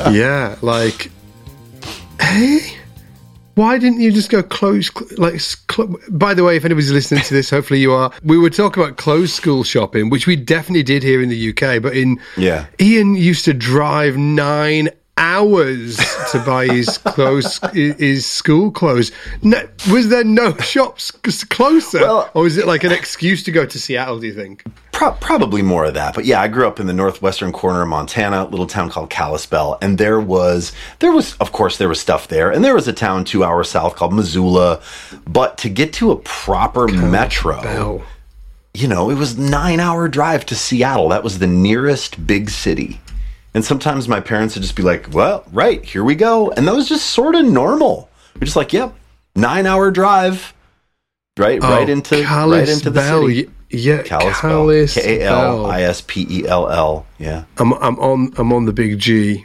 Yeah, like, hey, why didn't you just go close? By the way, if anybody's listening to this, hopefully you are. We were talking about closed school shopping, which we definitely did here in the UK. But Ian used to drive 9 hours to buy his school clothes. No, was there no shops closer, or is it like an excuse to go to Seattle? Do you think? Probably more of that, but yeah, I grew up in the northwestern corner of Montana, a little town called Kalispell, and there was of course there was stuff there, and there was a town 2 hours south called Missoula, but to get to a proper metro, it was 9-hour drive to Seattle. That was the nearest big city. And sometimes my parents would just be like, well, right, here we go. And that was just sort of normal. We're just like, yep, 9-hour drive, right into the city. Yeah, Kalispell. Kalispell. Yeah. I'm on the big G.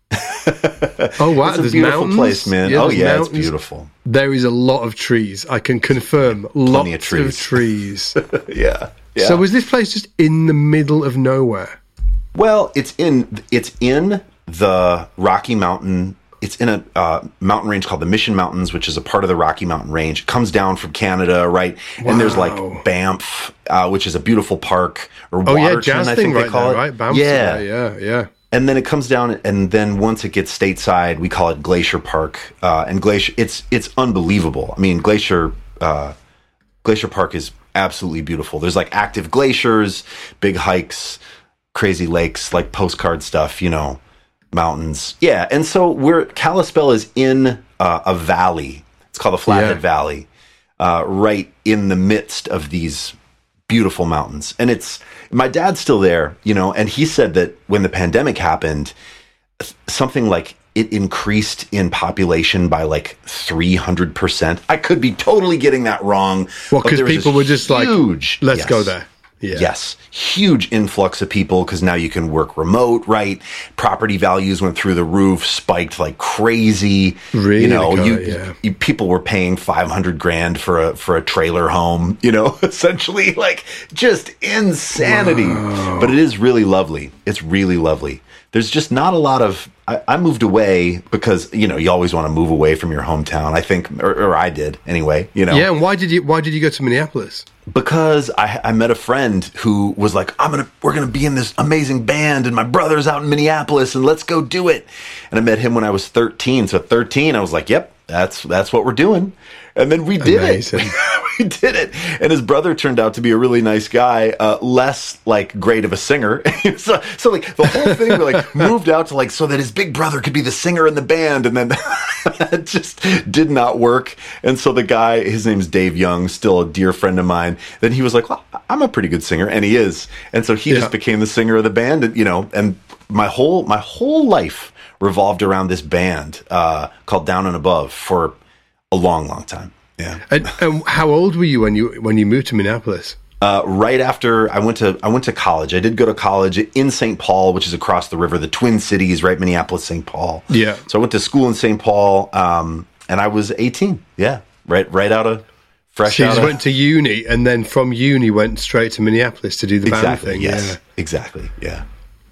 Oh wow, it's a beautiful place, man. It's beautiful. There is a lot of trees. I can confirm, lots of trees. Yeah. So was this place just in the middle of nowhere? Well, it's in the Rocky Mountain. It's in a mountain range called the Mission Mountains, which is a part of the Rocky Mountain Range. It comes down from Canada, right? Wow. And there's like Banff, which is a beautiful park, or Waterton, I think they call it. Right? Banff, yeah. And then it comes down, and then once it gets stateside, we call it Glacier Park. And Glacier, it's unbelievable. I mean, Glacier Park is absolutely beautiful. There's like active glaciers, big hikes, crazy lakes, like postcard stuff, mountains. Yeah, and so Kalispell is in a valley. It's called the Flathead Valley, right in the midst of these beautiful mountains. And my dad's still there, and he said that when the pandemic happened, something like it increased in population by like 300%. I could be totally getting that wrong. Well, because people were just like, let's go there. Yeah. Yes, huge influx of people because now you can work remote, right? Property values went through the roof, spiked like crazy. Really, people were paying $500,000 for a trailer home. Essentially, like just insanity. Wow. But it is really lovely. It's really lovely. There's just not a lot of. I moved away because you always want to move away from your hometown. I think, or I did anyway. Yeah, and why did you go to Minneapolis? Because I met a friend who was like, we're gonna be in this amazing band, and my brother's out in Minneapolis, and let's go do it. And I met him when I was 13. So at 13, I was like, yep, that's what we're doing. And then we did it. We did it. And his brother turned out to be a really nice guy, less like great of a singer. so like the whole thing like moved out to like so that his big brother could be the singer in the band, and then that just did not work. And so the guy, his name's Dave Young, still a dear friend of mine. Then he was like, well, I'm a pretty good singer, and he is. And so he just became the singer of the band, and my whole life revolved around this band called Down and Above for a long, long time. Yeah. And how old were you when you moved to Minneapolis? Right after I went to college. I did go to college in St. Paul, which is across the river, the Twin Cities, right? Minneapolis, St. Paul. Yeah. So I went to school in St. Paul, and I was 18. Yeah. Right out of fresh. So you just went to uni, and then from uni went straight to Minneapolis to do the band thing. Yes. Yeah. Exactly. Yeah.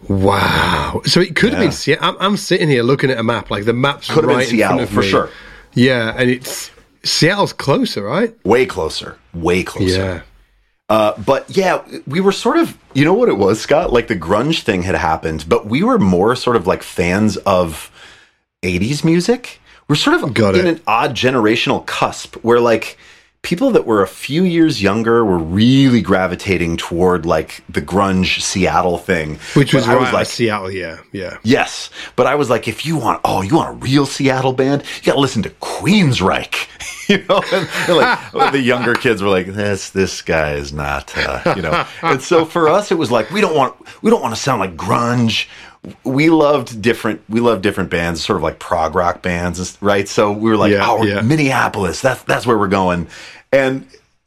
Wow. So it could have been Seattle. I'm sitting here looking at a map, like the map's could right have been Seattle, in front of for me. sure. Yeah, and Seattle's closer, right? Way closer. Yeah. But yeah, we were sort of, you know what it was, Scott? Like the grunge thing had happened, but we were more sort of like fans of 80s music. We're sort of in an odd generational cusp where like people that were a few years younger were really gravitating toward like the grunge Seattle thing. Which was right like Seattle, yeah. Yes. But I was like, if you want a real Seattle band, you got to listen to Queensryche. And like the younger kids were like, this guy is not, And so for us, it was like, we don't want to sound like grunge. We loved different bands, sort of like prog rock bands, right? So we were like, Minneapolis, that's where we're going. And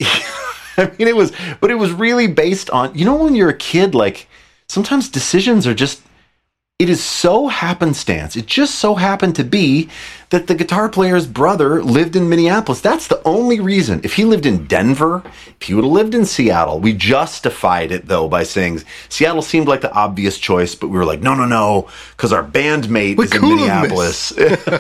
I mean, it was really based on, when you're a kid, like sometimes decisions are just, it is so happenstance. It just so happened to be that the guitar player's brother lived in Minneapolis. That's the only reason. If he lived in Denver, if he would have lived in Seattle, we justified it, though, by saying Seattle seemed like the obvious choice, but we were like, no, because our bandmate is in Minneapolis.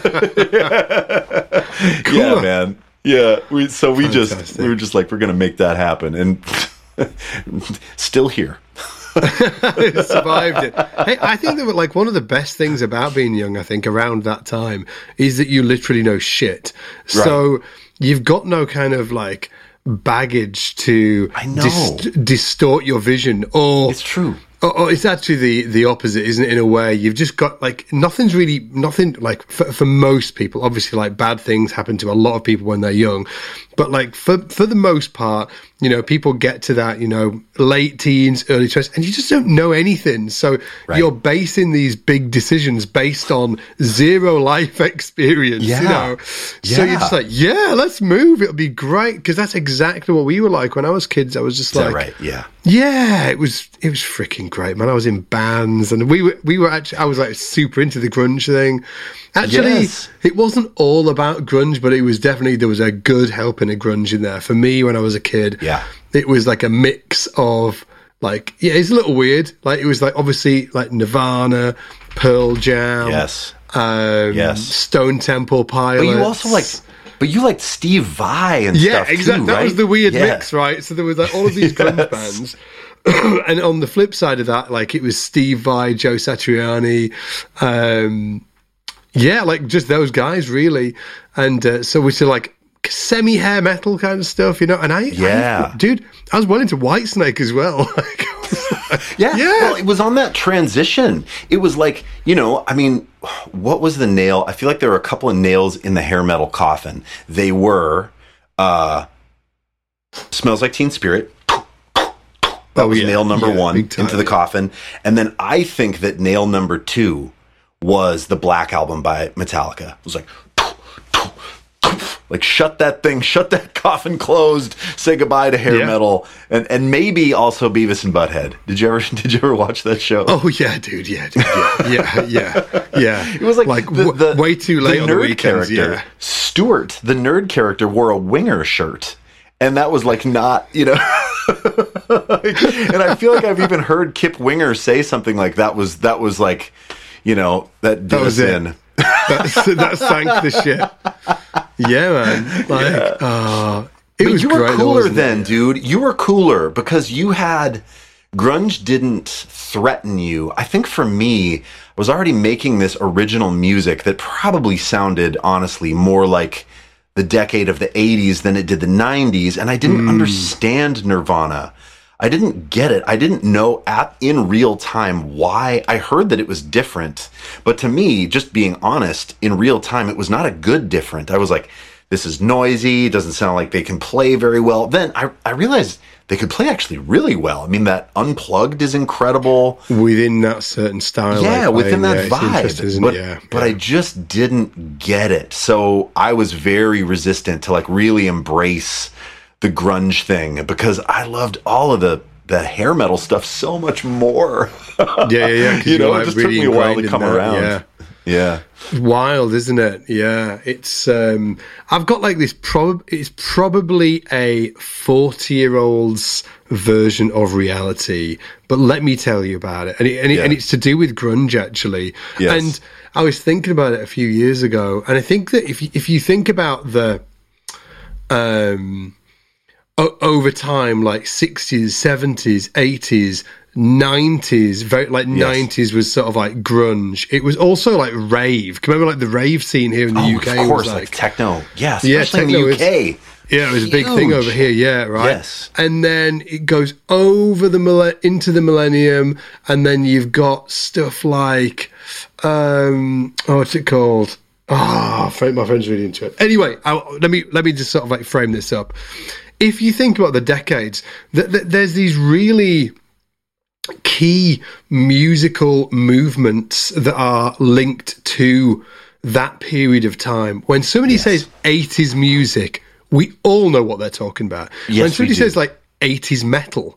Yeah, man. Yeah, we were just like, we're going to make that happen. And still here. Survived it. Hey, I think that like one of the best things about being young, I think, around that time is that you literally know shit. Right. So you've got no kind of like baggage to distort your vision. Or it's true. Or it's actually the opposite, isn't it? In a way, you've just got like nothing like for most people. Obviously, like bad things happen to a lot of people when they're young, but like for the most part, you know, people get to that, you know, late teens, early 20s, and you just don't know anything. So you're basing these big decisions based on zero life experience, you know. So you're just like, let's move. It'll be great, because that's exactly what we were like when I was kids. I was just like, right? Yeah, it was freaking great, man. I was in bands, and we were actually, I was like super into the grunge thing. Actually, it wasn't all about grunge, but it was definitely, there was a good helping of grunge in there. For me, when I was a kid, it was like a mix of like, it's a little weird. Like it was like obviously like Nirvana, Pearl Jam, Stone Temple Pilots. But you also you liked Steve Vai and stuff too, exactly. Right? That was the weird mix, right? So there was like all of these grunge bands. And on the flip side of that, like it was Steve Vai, Joe Satriani, like just those guys really. And so we like semi-hair metal kind of stuff, you know. And I was well into Whitesnake as well. Well, it was on that transition. It was like, you know, I mean, what was the nail? I feel like there were a couple of nails in the hair metal coffin. They were Smells Like Teen Spirit. That was nail number one into the coffin. And then I think that nail number two was the Black Album by Metallica. It was like shut that coffin closed, say goodbye to hair metal, and maybe also Beavis and Butthead. Did you ever watch that show? Oh yeah, dude. Yeah. It was like the way too late on the weekends. Character, Stuart, the nerd character, wore a Winger shirt, and that was like not, you know. And I feel like I've even heard Kip Winger say something like that was like, you know, that did us in. That sank the ship. Yeah, man. It was you were great, cooler then, dude. You were cooler because you had grunge didn't threaten you. I think for me, I was already making this original music that probably sounded, honestly, more like the decade of the 80s than it did the 90s, and I didn't understand Nirvana. I didn't get it. I didn't know in real time why. I heard that it was different, but to me, just being honest, in real time, it was not a good different. I was like, this is noisy, doesn't sound like they can play very well. Then I realized they could play actually really well. I mean, that Unplugged is incredible. Within that certain style. Yeah, within that vibe. But I just didn't get it. So I was very resistant to like really embrace the grunge thing because I loved all of the hair metal stuff so much more. Yeah. You know, it just really took me a while to come around. Yeah. It's wild, isn't it? Yeah. It's I've got like this it's probably a 40-year-old's version of reality, but let me tell you about it. And it's to do with grunge actually. Yes. And I was thinking about it a few years ago, and I think that if you think about the over time, like 60s, 70s, 80s, 90s, very like 90s was sort of like grunge. It was also like rave. Can you remember like the rave scene here in the UK? Of course, like techno. Yeah, especially in the UK. It was a big thing over here. Yeah, right. Yes. And then it goes over into the millennium, and then you've got stuff like what's it called? My friend's really into it. Anyway, let me just sort of like frame this up. If you think about the decades, there's these really key musical movements that are linked to that period of time. When somebody says 80s music, we all know what they're talking about. Yes, when somebody says like 80s metal,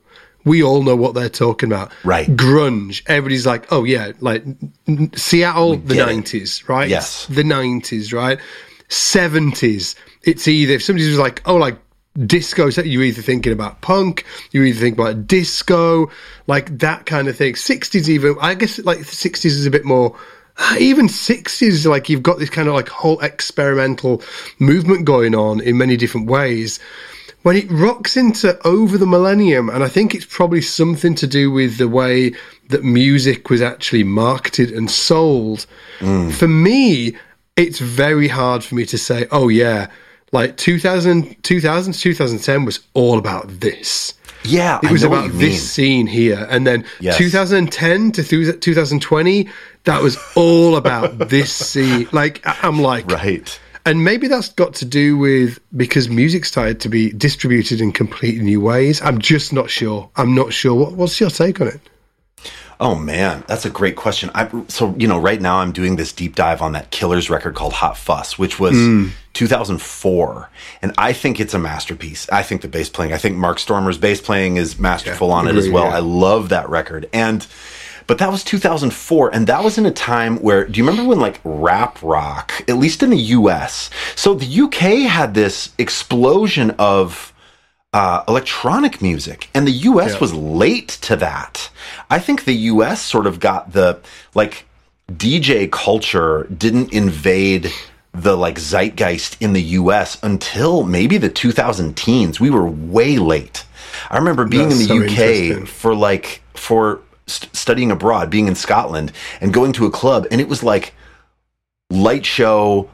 we all know what they're talking about. Right. Grunge. Everybody's like, oh yeah, like Seattle, the 90s, right? Yes. The 90s, right? 70s. It's either, if somebody was like, oh, like disco, so you're either thinking about punk, you're either thinking about disco, like that kind of thing. 60s even, I guess like the 60s is a bit more, even 60s, like you've got this kind of like whole experimental movement going on in many different ways. When it rocks into over the millennium, and I think it's probably something to do with the way that music was actually marketed and sold. For me, it's very hard for me to say, oh yeah, like 2000 to 2010 was all about this. Yeah, it was about this scene here. And then 2010 to 2020, that was all about this scene. Like, I'm like... Right. And maybe that's got to do with because music started to be distributed in completely new ways. I'm just not sure. I'm not sure. What's your take on it? Oh man, that's a great question. So right now I'm doing this deep dive on that Killers record called Hot Fuss, which was 2004, and I think it's a masterpiece. I think the bass playing, I think Mark Stormer's bass playing is masterful on it as well. Yeah. I love that record, but that was 2004, and that was in a time where, do you remember when like rap rock, at least in the US, so the UK had this explosion of electronic music, and the US was late to that. I think the US sort of got the, like, DJ culture didn't invade the, like, zeitgeist in the US until maybe the 2000 teens. We were way late. I remember being in the UK for studying abroad, being in Scotland, and going to a club, and it was like light show,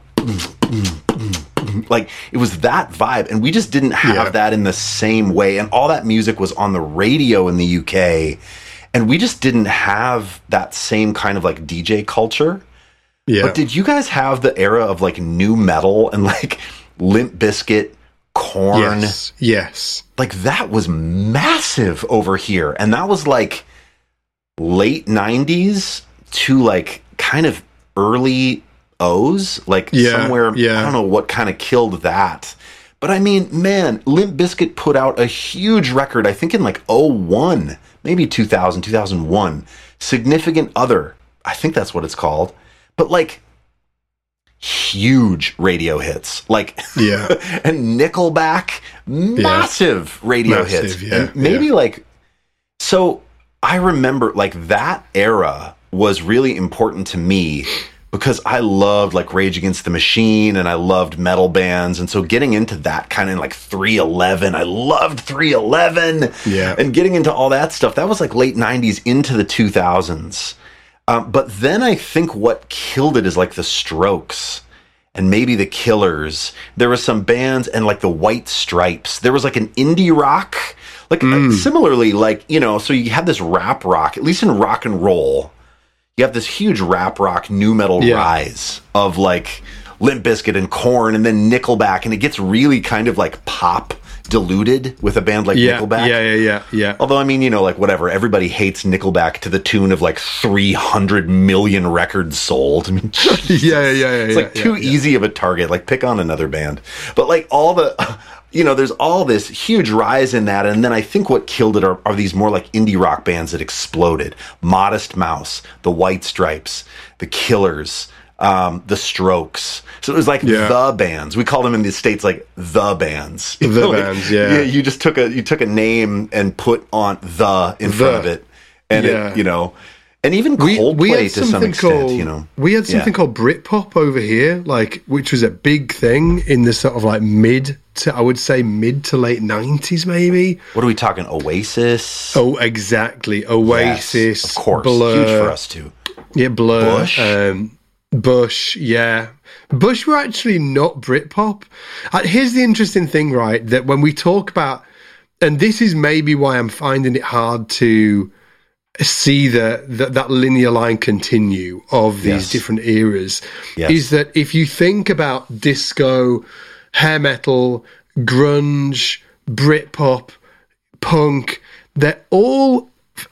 like it was that vibe, and we just didn't have that in the same way, and all that music was on the radio in the UK, and we just didn't have that same kind of like DJ culture. But did you guys have the era of like new metal and like Limp Bizkit, Korn? Yes. Like that was massive over here, and that was like late 90s to like kind of early O's, like somewhere, I don't know what kind of killed that. But I mean, man, Limp Bizkit put out a huge record, I think in like 01, maybe 2000, 2001. Significant Other, I think that's what it's called. But like, huge radio hits. Like, and Nickelback, massive radio hits. And maybe like, so I remember like that era was really important to me because I loved like Rage Against the Machine and I loved metal bands. And so getting into that kind of like 311, I loved 311. And getting into all that stuff, that was like late 90s into the 2000s. But then I think what killed it is like the Strokes and maybe the Killers. There were some bands and like the White Stripes. There was like an indie rock, like similarly, like, you know, so you had this rap rock, at least in rock and roll. You have this huge rap rock new metal rise of like Limp Bizkit and Korn and then Nickelback, and it gets really kind of like pop diluted with a band like Nickelback. Yeah. Although, I mean, you know, like whatever, everybody hates Nickelback to the tune of like 300 million records sold. I mean, it's like too easy of a target. Like pick on another band. But like all the, you know, there's all this huge rise in that. And then I think what killed it are these more like indie rock bands that exploded. Modest Mouse, the White Stripes, the Killers, the Strokes. So it was like the bands. We call them in the States like the bands. The bands, You just took a name and put on the in front of it. And it, you know, and even Coldplay to some extent, you know. We had something called Britpop over here, like, which was a big thing in the sort of like mid to late 90s, maybe. What are we talking? Oasis? Oh, exactly. Oasis. Yes, of course. Blur. Huge for us too. Yeah, Blur. Bush. Bush, Bush were actually not Britpop. Here's the interesting thing, right? That when we talk about, and this is maybe why I'm finding it hard to see that linear line continue of these different eras, is that if you think about disco, hair metal, grunge, Britpop, punk, they're all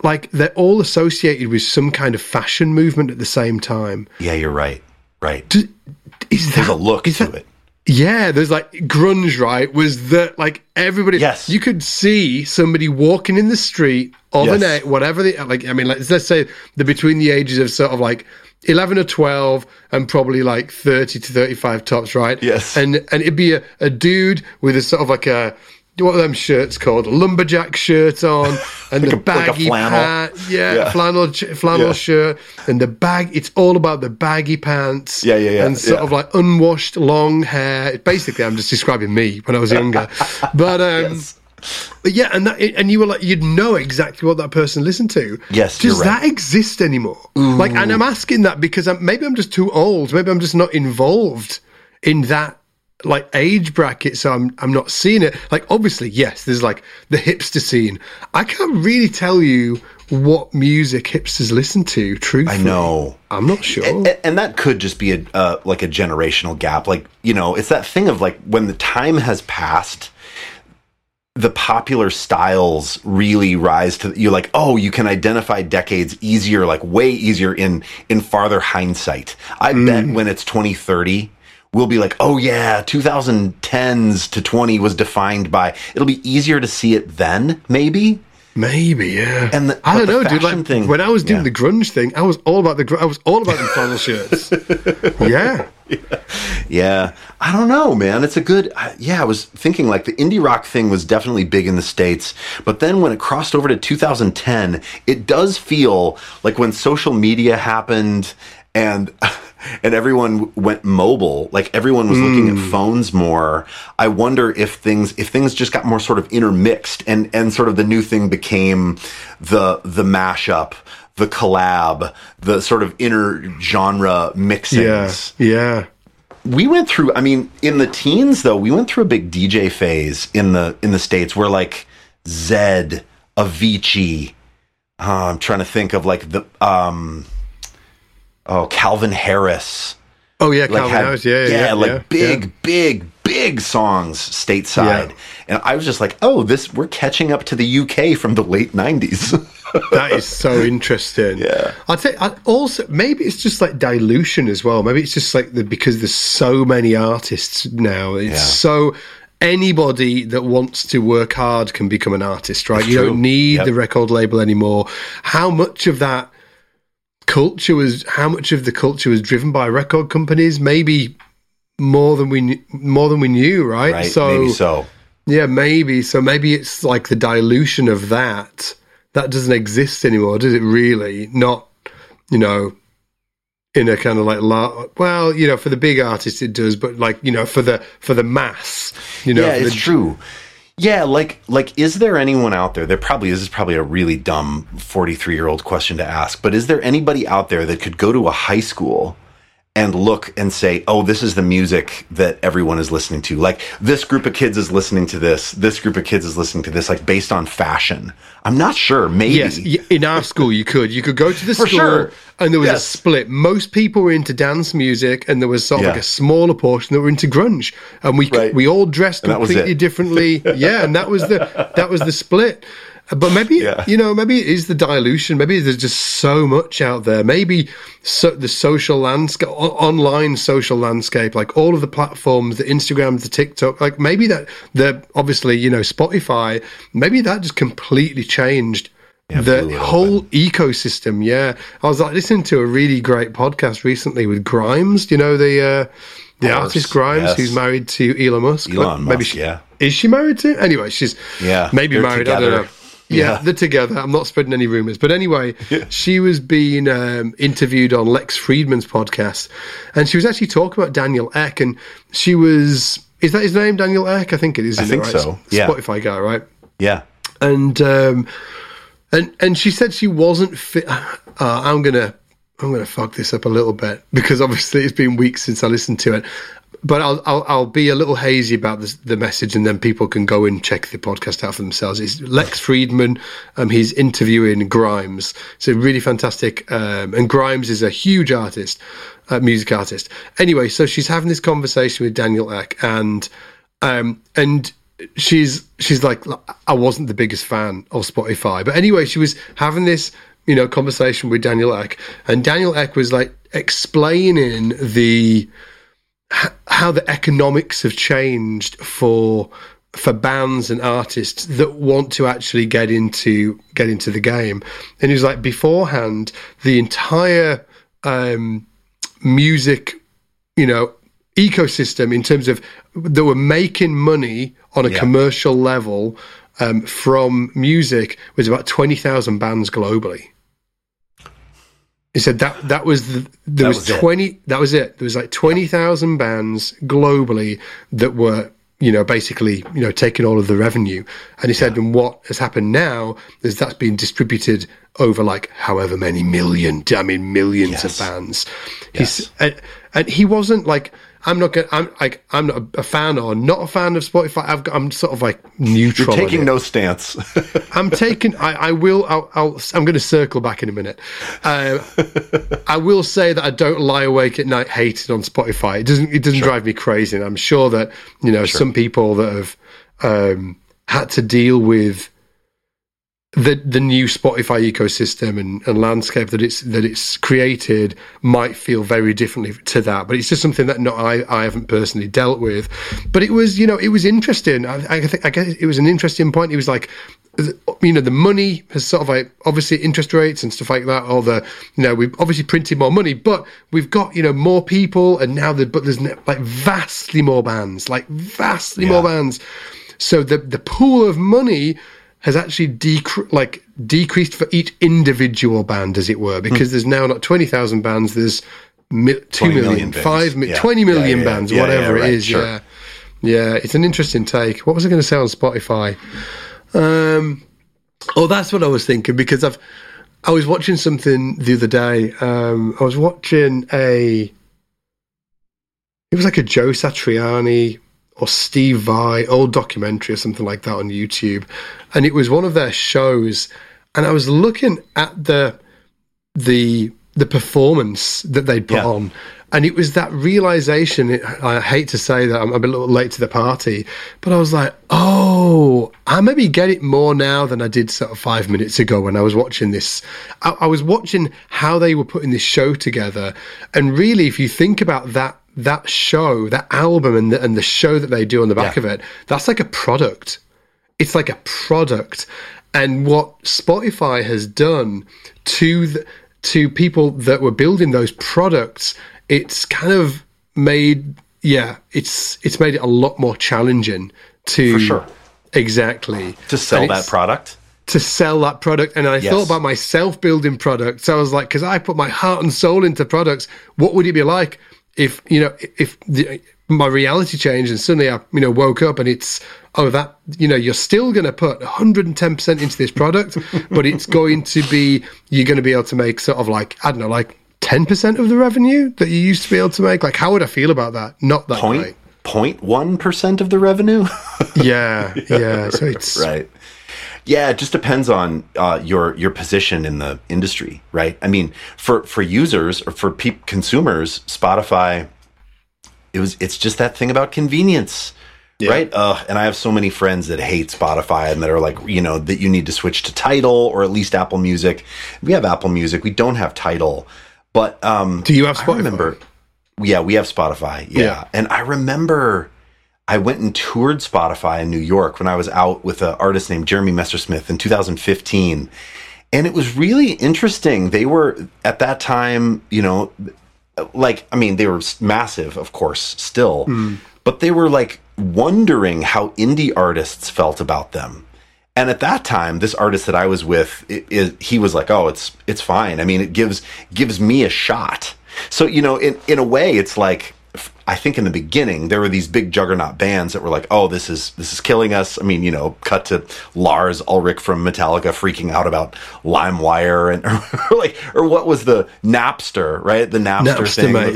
associated with some kind of fashion movement at the same time. Yeah, you're right. Right. There's a look to it. Yeah, there's like grunge, right? Was that like everybody? Yes. You could see somebody walking in the street of Yes. an age, whatever they like. I mean, like, let's say they're between the ages of sort of like 11 or 12 and probably like 30 to 35 tops, right? Yes. And it'd be a dude with a sort of like a, what are them shirts called? A lumberjack shirt on, and the baggy flannel. flannel Yeah. shirt, and the bag. It's all about the baggy pants. Yeah. And sort of like unwashed long hair. Basically, I'm just describing me when I was younger. But Yes. but yeah, and you were like, you'd know exactly what that person listened to. Yes, Does you're right. that exist anymore? Like, and I'm asking that because maybe I'm just too old. Maybe I'm just not involved in that like age bracket, so I'm not seeing it. Like, obviously, yes, there's like the hipster scene. I can't really tell you what music hipsters listen to. Truthfully, I know. I'm not sure. And that could just be like a generational gap. Like, you know, it's that thing of like when the time has passed, the popular styles really rise to you're like, oh, you can identify decades easier, like way easier in farther hindsight. I bet when it's 2030, we'll be like, oh yeah, 2010s to 20 was defined by, it'll be easier to see it then, maybe. Maybe, yeah. And I don't but the know, dude. fashion Like, thing- when I was doing yeah. the grunge thing, I was all about the flannel shirts. Yeah. Yeah, I don't know, man. It's a good. I was thinking like the indie rock thing was definitely big in the States, but then when it crossed over to 2010, it does feel like when social media happened and everyone went mobile, like everyone was looking at phones more. I wonder if things just got more sort of intermixed and sort of the new thing became the mashup, the collab, the sort of inner genre mixings. Yeah. We went through, I mean, in the teens though, we went through a big DJ phase in the States where like Zed, Avicii, I'm trying to think of like the Calvin Harris. Oh yeah, Like Calvin had- Harris. Yeah. big songs stateside. Yeah. And I was just like, oh, we're catching up to the UK from the late 90s. That is so interesting. Yeah. I'd say also maybe it's just like dilution as well. Maybe it's just like because there's so many artists now. It's Yeah. so anybody that wants to work hard can become an artist, right? You true. don't need Yep. the record label anymore. How much of the culture was driven by record companies? Maybe more than we knew, right? Right, maybe so. Yeah, maybe. So maybe it's like the dilution of that doesn't exist anymore, does it really? Not, in a kind of like, well, for the big artists it does, but like, for the mass, Yeah, it's true. Yeah, like is there anyone out there? This is probably a really dumb 43-year-old question to ask, but is there anybody out there that could go to a high school and look and say, oh, this is the music that everyone is listening to. Like, this group of kids is listening to this. This group of kids is listening to this, like, based on fashion. I'm not sure. Maybe. Yes, in our school you could go to the For school sure. and there was a Yes. split. Most people were into dance music and there was sort of Yeah. like a smaller portion that were into grunge, and Right. we all dressed And that was completely it. differently. Yeah, and that was the split. But maybe Yeah. maybe it is the dilution. Maybe there's just so much out there. Maybe the social landscape, online social landscape, like all of the platforms, the Instagram, the TikTok, like maybe that the obviously Spotify, maybe that just completely changed blew the it whole ecosystem. Yeah, I was like listening to a really great podcast recently with Grimes. The artist Grimes, yes. who's married to Elon Musk. Elon Maybe Musk, yeah. Is she married to? Anyway, she's maybe they're married. I together. don't know. Yeah, Yeah. they're together. I'm not spreading any rumors. But anyway, she was being interviewed on Lex Friedman's podcast, and she was actually talking about Daniel Ek, and she was, is that his name, Daniel Ek? I think it is. I isn't think it, right? so, yeah. Spotify guy, right? Yeah. And she said she wasn't fit. I'm gonna fuck this up a little bit because obviously it's been weeks since I listened to it. But I'll be a little hazy about the message, and then people can go and check the podcast out for themselves. It's Lex Friedman. He's interviewing Grimes. It's a really fantastic. And Grimes is a huge artist, music artist. Anyway, so she's having this conversation with Daniel Ek, and she's like, I wasn't the biggest fan of Spotify, but anyway, she was having this conversation with Daniel Ek, and Daniel Ek was like explaining the how the economics have changed for bands and artists that want to actually get into the game. And he was like, beforehand, the entire music, ecosystem in terms of that were making money on a commercial level from music was about 20,000 bands globally. He said that was there was 20. That was it. There was like 20,000 bands globally that were basically taking all of the revenue. And he said, and what has happened now is that's been distributed over like however many millions of bands. Yes. And he wasn't like, I'm not a fan or not a fan of Spotify. I'm sort of like neutral. You're taking no stance. I'm taking. I'm going to circle back in a minute. I will say that I don't lie awake at night hating on Spotify. It doesn't drive me crazy. And I'm sure that some people that have had to deal with the new Spotify ecosystem and landscape that it's created might feel very differently to that, but it's just something that I haven't personally dealt with. But it was it was interesting. I guess it was an interesting point. It was like the money has sort of like obviously interest rates and stuff like that. Or we've obviously printed more money, but we've got but there's like vastly more bands, more bands. So the pool of money has actually decreased for each individual band, as it were, because there's now not 20,000 bands, there's 2 million, 20 million bands, whatever it is. Sure. Yeah, it's an interesting take. What was I going to say on Spotify? That's what I was thinking, because I was watching something the other day. I was watching it was like a Joe Satriani or Steve Vai old documentary or something like that on YouTube, and it was one of their shows, and I was looking at the performance that they'd put on, and it was that realization. I hate to say that I'm a little late to the party, but I was like, oh, I maybe get it more now than I did sort of 5 minutes ago when I was watching this. I was watching how they were putting this show together, and really, if you think about that show, that album, and the show that they do on the back of it, that's like a product. It's like a product. And what Spotify has done to people that were building those products, it's kind of made it's made it a lot more challenging to, for sure, exactly, to sell that product. And I thought about myself building products. So I was like, because I put my heart and soul into products, what would it be like if my reality changed and suddenly I woke up and it's you're still going to put 110% into this product, but it's going to be, you're going to be able to make sort of like, I don't know, like 10% of the revenue that you used to be able to make. Like, how would I feel about that? Not that great. 0.1% of the revenue. yeah. So it's right. Yeah, it just depends on your position in the industry, right? I mean, for users or for consumers, Spotify, it's just that thing about convenience, right? And I have so many friends that hate Spotify and that are like, that you need to switch to Tidal or at least Apple Music. We have Apple Music. We don't have Tidal. But do you have Spotify? I remember, we have Spotify. Yeah. And I remember I went and toured Spotify in New York when I was out with an artist named Jeremy Messersmith in 2015. And it was really interesting. They were, at that time, they were massive, of course, still. But they were like wondering how indie artists felt about them. And at that time, this artist that I was with, he was like, oh, it's fine. I mean, it gives me a shot. So, in a way, it's like, I think in the beginning, there were these big juggernaut bands that were like, oh, this is killing us. I mean, cut to Lars Ulrich from Metallica freaking out about LimeWire or what was the Napster, right? The Napster thing. Mate.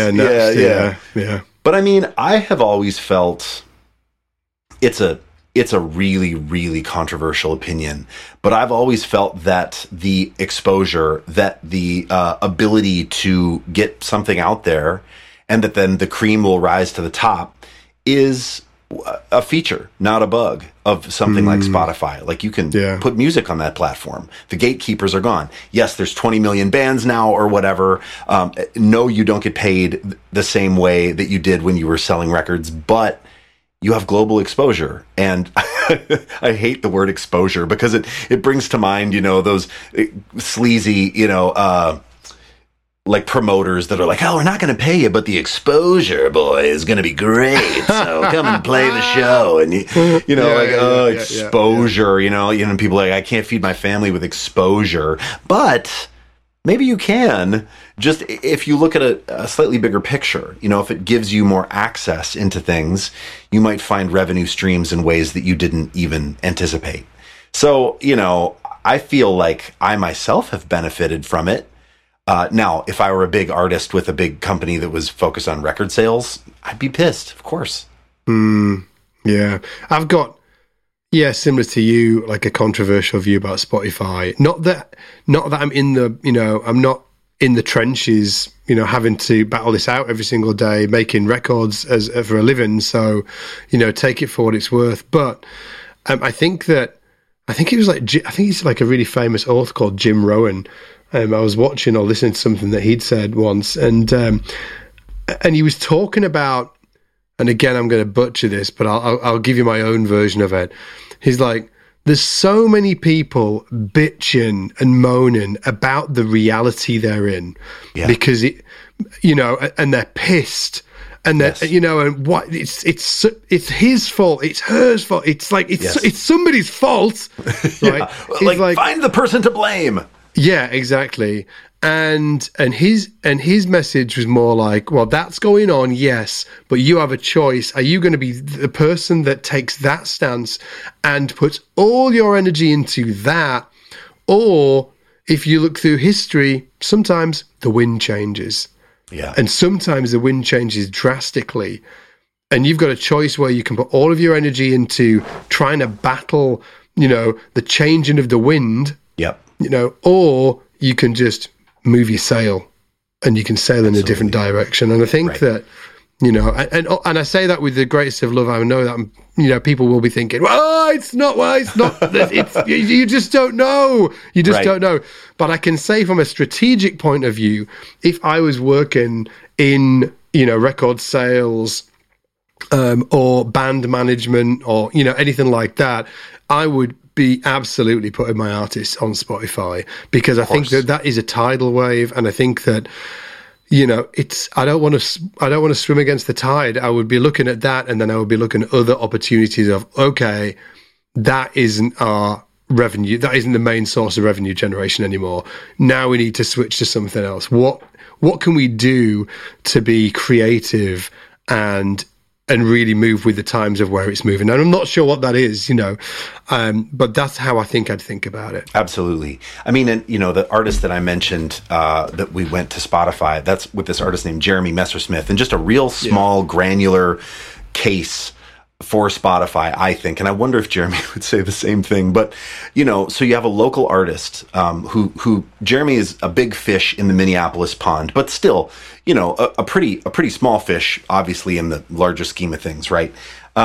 Yeah. But I mean, I have always felt it's a really, really controversial opinion, but I've always felt that the exposure, that the ability to get something out there, and that then the cream will rise to the top, is a feature, not a bug, of something like Spotify. Like, you can put music on that platform. The gatekeepers are gone. Yes, there's 20 million bands now or whatever. No, you don't get paid the same way that you did when you were selling records, but you have global exposure. And I hate the word exposure because it brings to mind, those sleazy, like promoters that are like, oh, we're not going to pay you, but the exposure, boy, is going to be great. So come and play the show. And exposure, people are like, I can't feed my family with exposure, but maybe you can, just if you look at a slightly bigger picture. If it gives you more access into things, you might find revenue streams in ways that you didn't even anticipate. So, I feel like I myself have benefited from it. Now, if I were a big artist with a big company that was focused on record sales, I'd be pissed, of course. Yeah. I've got, similar to you, like a controversial view about Spotify. Not that I'm in the, I'm not in the trenches, having to battle this out every single day, making records for a living. So, take it for what it's worth. But I think he's like a really famous author called Jim Rohn. I was watching or listening to something that he'd said once, and he was talking about, and again, I'm going to butcher this, but I'll give you my own version of it. He's like, there's so many people bitching and moaning about the reality they're in, because and they're pissed. And that, and what it's his fault, it's her fault. It's like it's somebody's fault, right? Like, find the person to blame. Yeah, exactly. And his message was more like, well, that's going on, yes, but you have a choice. Are you going to be the person that takes that stance and puts all your energy into that, or if you look through history, sometimes the wind changes. Yeah. And sometimes the wind changes drastically. And you've got a choice where you can put all of your energy into trying to battle, the changing of the wind. Yep. Or you can just move your sail and you can sail in a different direction. And I think that, and I say that with the greatest of love. I know that, people will be thinking, it's not, you just don't know. You just don't know. But I can say from a strategic point of view, if I was working in, record sales, or band management or, anything like that, I would be absolutely putting my artists on Spotify, because I think that is a tidal wave. And I think that, I don't want to swim against the tide. I would be looking at that, and then I would be looking at other opportunities of, okay, that isn't our revenue. That isn't the main source of revenue generation anymore. Now we need to switch to something else. What can we do to be creative and really move with the times of where it's moving? And I'm not sure what that is, but that's how I think I'd think about it. Absolutely. I mean, and the artist that I mentioned that we went to Spotify, that's with this artist named Jeremy Messersmith, and just a real small granular case for Spotify, I think. And I wonder if Jeremy would say the same thing. But, so you have a local artist who Jeremy is a big fish in the Minneapolis pond, but still, a pretty small fish, obviously, in the larger scheme of things, right?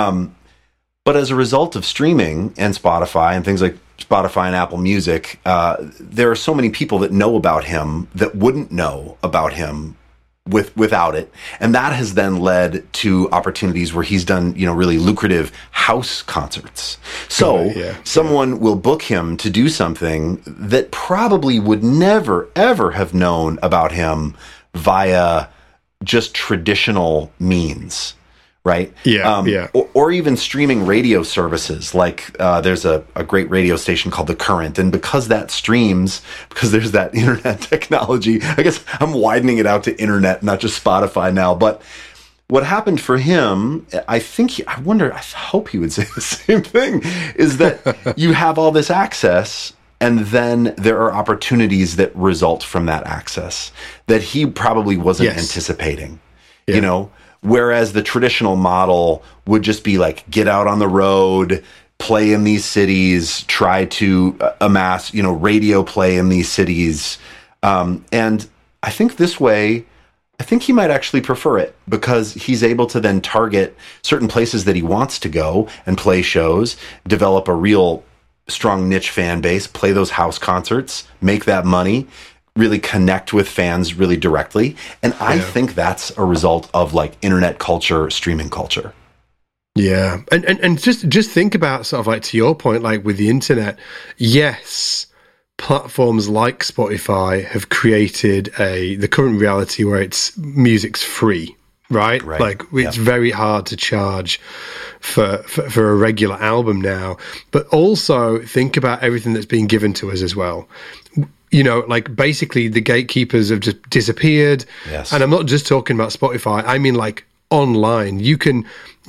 But as a result of streaming and Spotify and things like Spotify and Apple Music, there are so many people that know about him that wouldn't know about him without it. And that has then led to opportunities where he's done, really lucrative house concerts. So someone will book him to do something that probably would never, ever have known about him via just traditional means. Right? Or even streaming radio services. Like there's a great radio station called The Current. And because that streams, because there's that internet technology, I guess I'm widening it out to internet, not just Spotify now. But what happened for him, I hope he would say the same thing, is that you have all this access, and then there are opportunities that result from that access that he probably wasn't anticipating, Whereas the traditional model would just be like, get out on the road, play in these cities, try to amass, radio play in these cities. And I think this way, I think he might actually prefer it because he's able to then target certain places that he wants to go and play shows, develop a real strong niche fan base, play those house concerts, make that money, really connect with fans really directly. And I think that's a result of like internet culture, streaming culture. Yeah. And just think about sort of like, to your point, like with the internet, yes, platforms like Spotify have created the current reality where music's free, right? Like it's very hard to charge for a regular album now, but also think about everything that's being given to us as well. You know, like basically the gatekeepers have just disappeared. Yes. And I'm not just talking about Spotify. I mean, like online, you can,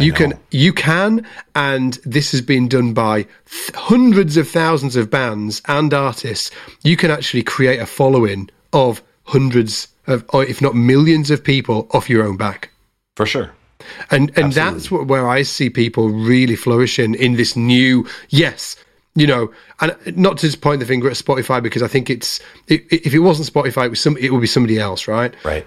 and this has been done by hundreds of thousands of bands and artists. You can actually create a following of hundreds of, or if not millions of people off your own back. For sure. And that's where I see people really flourishing in this new, you know, and not to just point the finger at Spotify, because I think if it wasn't Spotify, it would be somebody else, right? Right.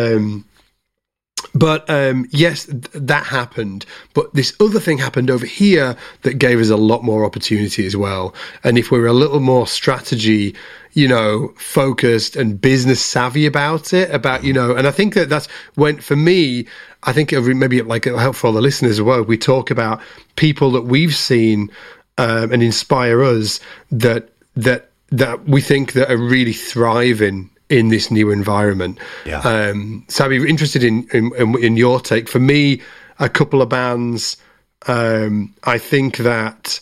But yes, that happened. But this other thing happened over here that gave us a lot more opportunity as well. And if we're a little more strategy, you know, focused and business savvy about it, you know, and I think that's when, for me, I think maybe like it'll help for all the listeners as well. We talk about people that we've seen and inspire us that we think that are really thriving in this new environment. Yeah. So I'd be interested in your take. For me, a couple of bands, I think that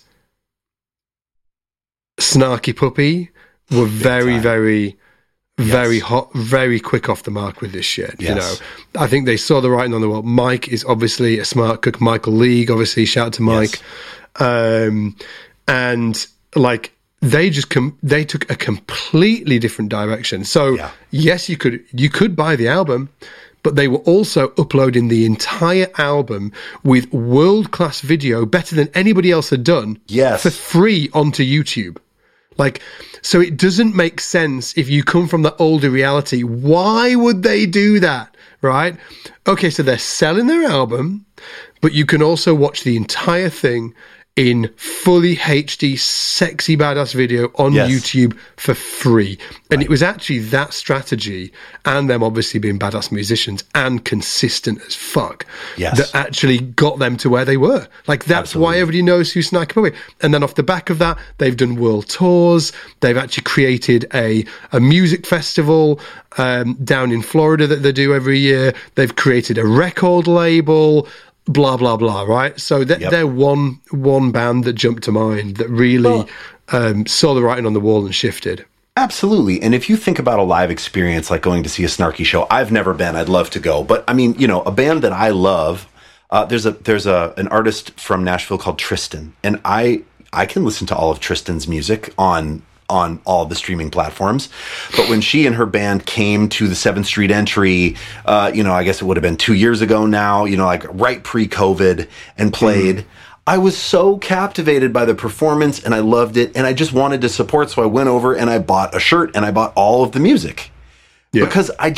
Snarky Puppy were very hot, very quick off the mark with this shit. Yes. You know, I think they saw the writing on the wall. Mike is obviously a smart cook. Michael League, obviously, shout out to Mike. Yes. And like, they took a completely different direction. So yes, you could buy the album, but they were also uploading the entire album with world-class video, better than anybody else had done, for free onto YouTube. Like, so it doesn't make sense if you come from the older reality. Why would they do that? Right? Okay, so they're selling their album, but you can also watch the entire thing in fully HD, sexy, badass video on YouTube for free. And it was actually that strategy, and them obviously being badass musicians and consistent as fuck, that actually got them to where they were. Like, that's why everybody knows who Snarky Puppy. And then off the back of that, they've done world tours. They've actually created a music festival down in Florida that they do every year. They've created a record label, blah blah blah, right? So they're one band that jumped to mind that really saw the writing on the wall and shifted. Absolutely. And if you think about a live experience like going to see a Snarky show, I've never been, I'd love to go, but I mean, you know, a band that I love, there's an artist from Nashville called Tristan, and I can listen to all of Tristan's music on all the streaming platforms. But when she and her band came to the 7th Street Entry, you know, I guess it would have been 2 years ago now, you know, like right pre-COVID, and played, I was so captivated by the performance and I loved it. And I just wanted to support. So I went over and I bought a shirt and I bought all of the music because I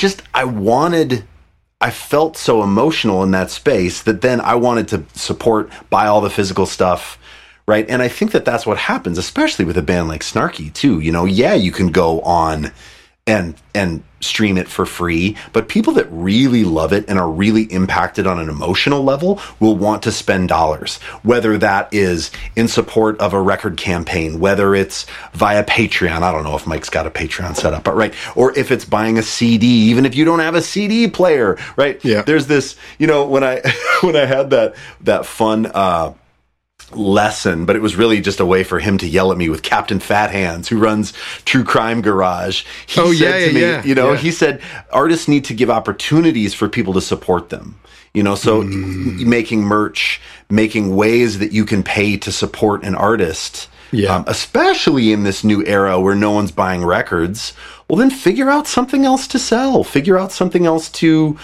felt so emotional in that space that then I wanted to support, buy all the physical stuff. Right. And I think that that's what happens, especially with a band like Snarky, too. You know, you can go on and stream it for free, but people that really love it and are really impacted on an emotional level will want to spend dollars, whether that is in support of a record campaign, whether it's via Patreon. I don't know if Mike's got a Patreon set up, but right. Or if it's buying a CD, even if you don't have a CD player, right? Yeah. There's this, you know, when I had that fun, lesson, but it was really just a way for him to yell at me with Captain Fat Hands, who runs True Crime Garage. He said to me, you know, he said artists need to give opportunities for people to support them. You know, so making merch, making ways that you can pay to support an artist, especially in this new era where no one's buying records. Well, then figure out something else to sell. Figure out something else to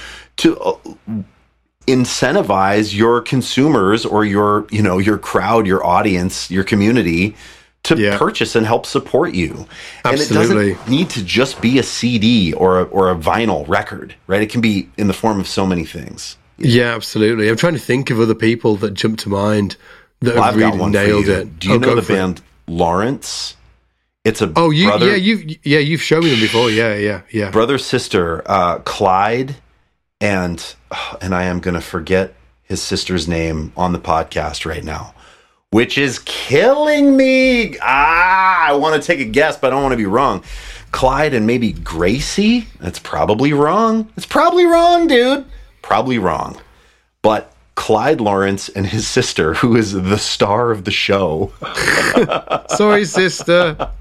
incentivize your consumers or your crowd, your audience, your community to purchase and help support you. Absolutely. And it doesn't need to just be a CD or a vinyl record, right? It can be in the form of so many things. Yeah, absolutely. I'm trying to think of other people that jump to mind that have really nailed it. Do you know the band Lawrence? It's a brother. You've shown me them before. Yeah. Brother sister, Clyde, and I am going to forget his sister's name on the podcast right now, which is killing me. I want to take a guess, but I don't want to be wrong. Clyde and maybe Gracie? That's probably wrong. It's probably wrong, dude. Probably wrong. But Clyde Lawrence and his sister, who is the star of the show. Sorry, sister.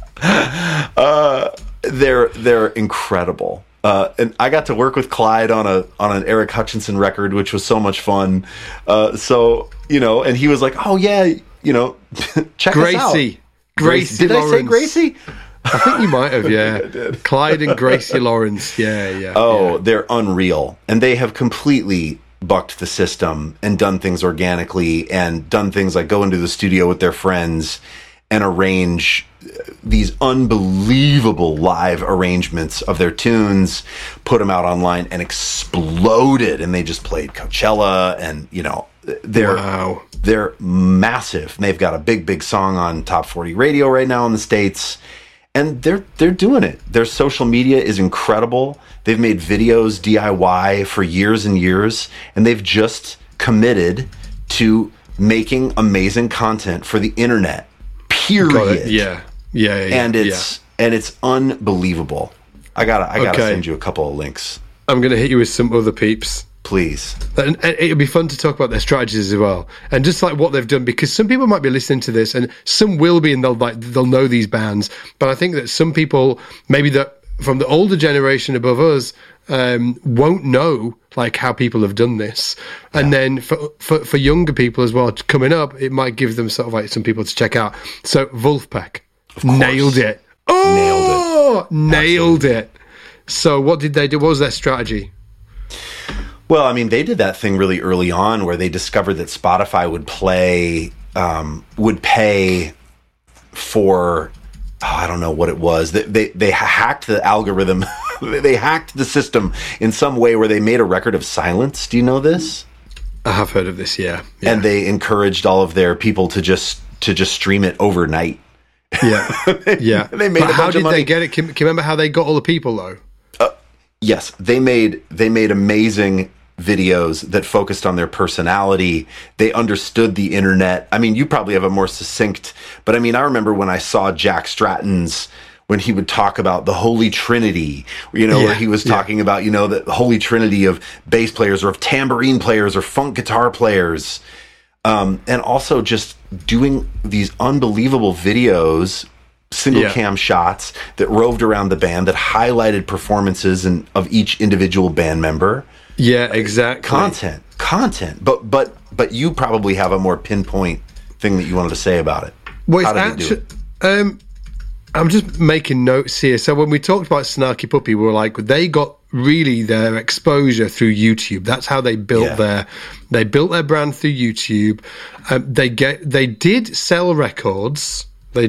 They're incredible. And I got to work with Clyde on an Eric Hutchinson record, which was so much fun. So, and he was like, "Oh yeah, check us out." Gracie Did Lawrence. I say Gracie? I think you might have, yeah. I did. Clyde and Gracie Lawrence, yeah. Oh, they're unreal. And they have completely bucked the system and done things organically and done things like go into the studio with their friends and arrange these unbelievable live arrangements of their tunes, put them out online and exploded. And they just played Coachella and, they're massive. And they've got a big song on Top 40 radio right now in the States. And they're doing it. Their social media is incredible. They've made videos DIY for years and years, and they've just committed to making amazing content for the internet. Period. Yeah. And it's unbelievable. I gotta send you a couple of links. I'm gonna hit you with some other peeps. Please. And it'll be fun to talk about their strategies as well, and just like what they've done, because some people might be listening to this, and some will be, and they'll know these bands. But I think that some people, maybe that from the older generation above us, won't know like how people have done this, and then for younger people as well coming up, it might give them sort of like some people to check out. So Vulfpeck nailed it. Nailed it. So what did they do? What was their strategy? Well, I mean, they did that thing really early on where they discovered that Spotify would pay for, I don't know what it was. They hacked the algorithm. They hacked the system in some way where they made a record of silence. Do you know this? I have heard of this, yeah. And they encouraged all of their people to just stream it overnight. Yeah. They made how did money. they get it? Can you remember how they got all the people though? Yes, they made amazing videos that focused on their personality. They understood the internet. I mean, you probably have a more succinct, but I mean, I remember when I saw Jack Stratton's, when he would talk about the Holy Trinity, where he was talking about, the Holy Trinity of bass players or of tambourine players or funk guitar players. And also just doing these unbelievable videos, single cam shots that roved around the band that highlighted performances of each individual band member. Yeah, exactly. Content. But you probably have a more pinpoint thing that you wanted to say about it. Well, how did they do it? I'm just making notes here. So when we talked about Snarky Puppy, we were like, they got really their exposure through YouTube. That's how they built their brand through YouTube. They did sell records.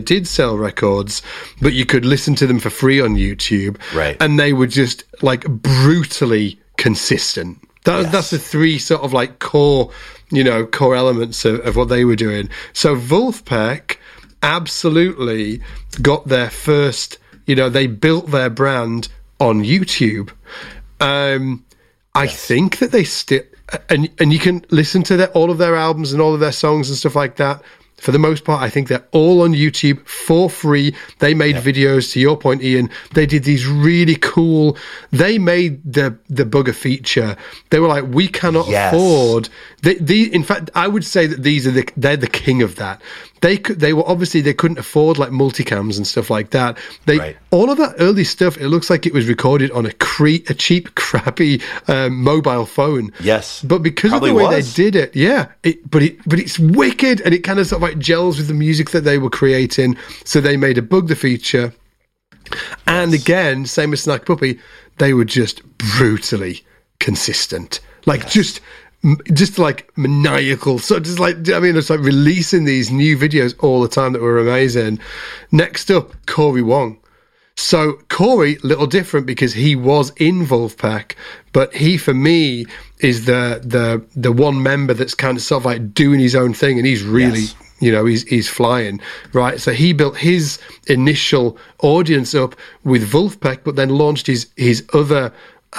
But you could listen to them for free on YouTube. Right. And they were just like brutally consistent. That's the three sort of like core elements of what they were doing. So Vulfpeck absolutely got their first, they built their brand on YouTube. I think that they still, and you can listen to all of their albums and all of their songs and stuff like that. For the most part, I think they're all on YouTube for free. They made videos, to your point, Ian. They did these really cool... They made the Bugger feature. They were like, we cannot afford... In fact, I would say that they're the king of that. They couldn't afford like multicams and stuff like that. All of that early stuff, it looks like it was recorded on a cheap, crappy mobile phone. Yes. But because of the way they did it, but it's wicked, and it kind of sort of like gels with the music that they were creating. So they made a Bug the feature. And again, same as Snarky Puppy, they were just brutally consistent. Just just like maniacal. So just like, I mean, it's like releasing these new videos all the time that were amazing. Next up, Corey Wong. So Corey, little different because he was in Wolfpack, but he, for me, is the one member that's kind of sort of like doing his own thing, and he's really, you know, he's flying, right? So he built his initial audience up with Wolfpack, but then launched his other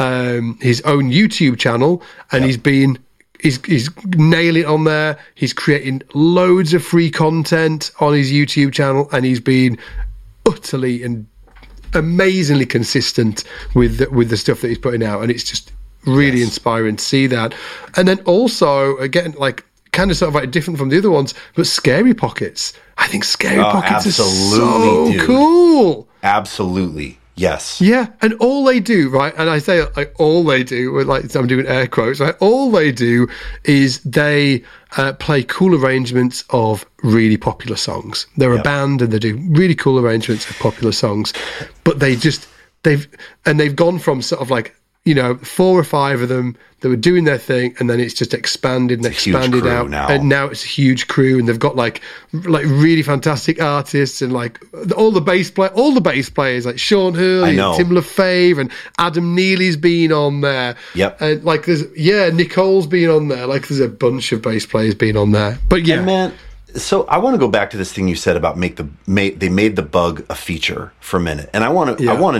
his own YouTube channel, and he's nailing it on there. He's creating loads of free content on his YouTube channel, and he's been utterly and amazingly consistent with the stuff that he's putting out, and it's just really inspiring to see that. And then also, again, like kind of sort of like different from the other ones, but Scary Pockets. I think Scary Pockets is so cool. Absolutely. Yes. Yeah, and all they do, right, and I say like all they do, like I'm doing air quotes, right, all they do is they play cool arrangements of really popular songs. They're a band and they do really cool arrangements of popular songs, but they've gone from sort of like, you know, 4 or 5 of them that were doing their thing, and then it's just expanded and expanded out. And now it's a huge crew, and they've got like really fantastic artists, and like all the bass players like Sean Hurley and Tim LaFave and Adam Neely's been on there. Yep. And like Nicole's been on there. Like there's a bunch of bass players been on there. But yeah. And man, so I want to go back to this thing you said about they made the bug a feature for a minute. And I want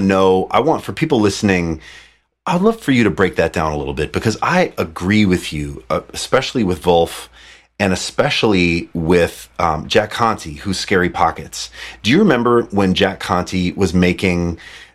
for people listening, I'd love for you to break that down a little bit, because I agree with you, especially with Wolf and especially with Jack Conte, who's Scary Pockets. Do you remember when Jack Conte was making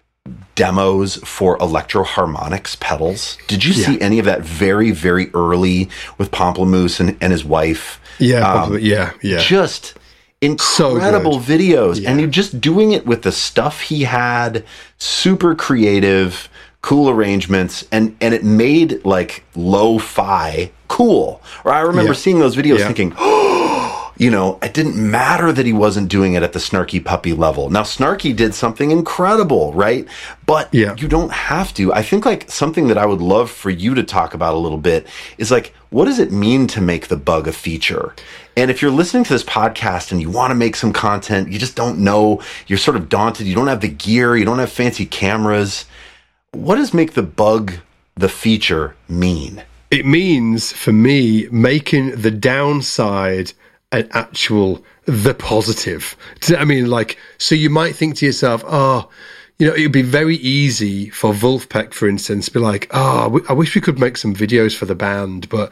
demos for Electro Harmonix pedals? Did you see any of that very, very early with Pomplamoose and his wife? Yeah. Just incredible videos. And you're just doing it with the stuff he had, super creative, cool arrangements, and it made like lo-fi cool. Or I remember seeing those videos thinking, oh, you know, it didn't matter that he wasn't doing it at the Snarky Puppy level. Now, Snarky did something incredible, right? But you don't have to. I think like something that I would love for you to talk about a little bit is like, what does it mean to make the bug a feature? And if you're listening to this podcast and you want to make some content, you just don't know, you're sort of daunted, you don't have the gear, you don't have fancy cameras, what does make the bug the feature mean? It means, for me, making the downside an actual the positive. I mean, like, so you might think to yourself, oh, you know, it would be very easy for Wolfpack, for instance, to be like, oh, I wish we could make some videos for the band, but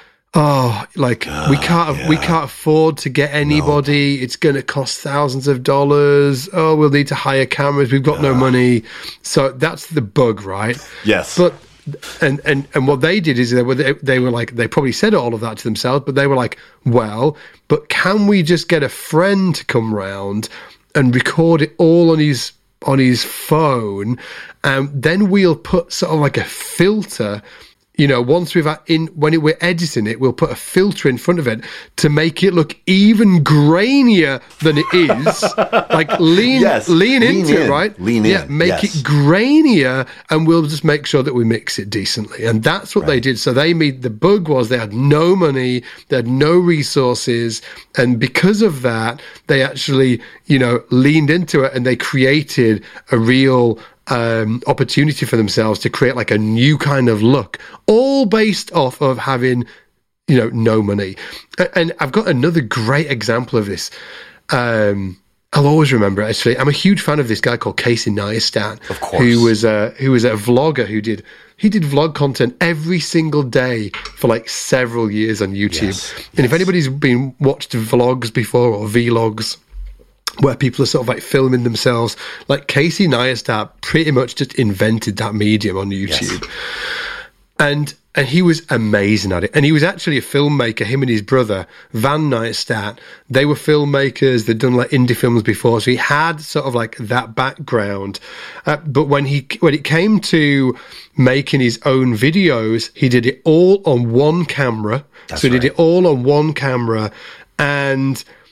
we can't afford to get anybody. It's going to cost thousands of dollars. Oh, we'll need to hire cameras. We've got no money. So that's the bug, right? Yes. But and what they did is they were like, they probably said all of that to themselves, but they were like, well, but can we just get a friend to come round and record it all on his phone, and then we'll put sort of like a filter. You know, once when we're editing it, we'll put a filter in front of it to make it look even grainier than it is. Like lean into it, right? Lean in. Make it grainier, and we'll just make sure that we mix it decently. And that's what they did. So the bug was they had no money, they had no resources, and because of that, they actually, you know, leaned into it, and they created a real opportunity for themselves to create like a new kind of look, all based off of having, you know, no money. And I've got another great example of this. I'll always remember it, actually. I'm a huge fan of this guy called Casey Neistat, of course, who was a vlogger who did vlog content every single day for like several years on YouTube. And if anybody's watched vlogs before, or vlogs, where people are sort of like filming themselves, like Casey Neistat pretty much just invented that medium on YouTube. And he was amazing at it. And he was actually a filmmaker, him and his brother, Van Neistat. They were filmmakers. They'd done like indie films before. So he had sort of like that background. But when it came to making his own videos, he did it all on one camera. He did it all on one camera. And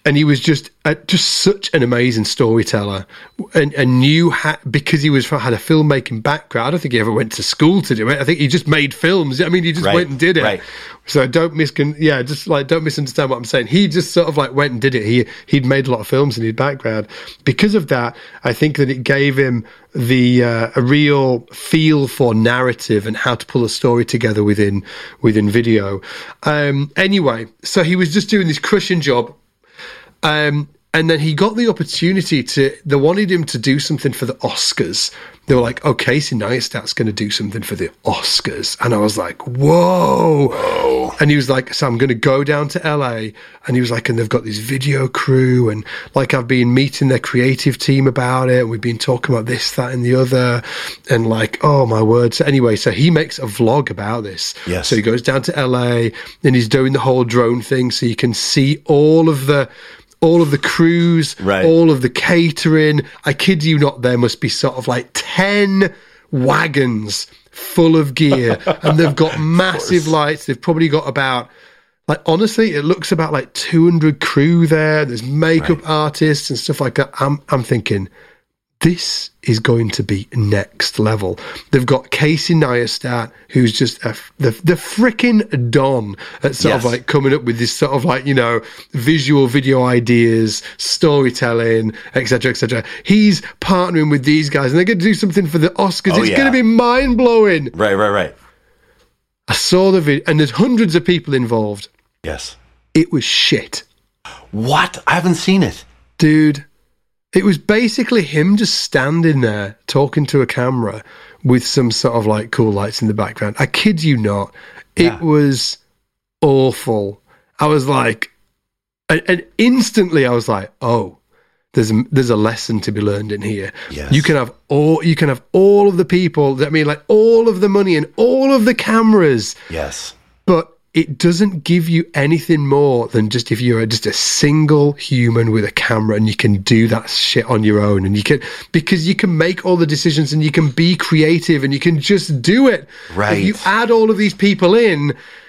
And he was just such an amazing storyteller, and knew because he had a filmmaking background. I don't think he ever went to school to do it. I think he just made films. I mean, he just went and did it. Right. So don't misunderstand what I'm saying. He just sort of like went and did it. He'd made a lot of films in his background. Because of that, I think that it gave him a real feel for narrative and how to pull a story together within video. Anyway, so he was just doing this crushing job. And then he got the opportunity they wanted him to do something for the Oscars. They were like, oh, Casey Neistat's going to do something for the Oscars. And I was like, whoa. And he was like, so I'm going to go down to LA. And he was like, and they've got this video crew. And like, I've been meeting their creative team about it. We've been talking about this, that, and the other. And like, oh my word. So anyway, so he makes a vlog about this. Yes. So he goes down to LA and he's doing the whole drone thing. So you can see all of the crews, right, all of the catering. I kid you not, there must be sort of like 10 wagons full of gear, and they've got massive lights. They've probably got about, like, honestly, it looks about like 200 crew there. There's makeup artists and stuff like that. I'm thinking, this is going to be next level. They've got Casey Neistat, who's just the freaking Don at sort of like coming up with this sort of like, visual video ideas, storytelling, etc., etc. He's partnering with these guys, and they're going to do something for the Oscars. It's going to be mind blowing. Right. I saw the video, and there's hundreds of people involved. Yes. It was shit. What? I haven't seen it, dude. It was basically him just standing there talking to a camera with some sort of like cool lights in the background. I kid you not. It was awful. I was like, and instantly I was like, oh, there's a lesson to be learned in here. Yes. You can have all of the people, like all of the money and all of the cameras. Yes. But it doesn't give you anything more than just if you're just a single human with a camera and you can do that shit on your own, and because you can make all the decisions and you can be creative and you can just do it. Right. If you add all of these people in,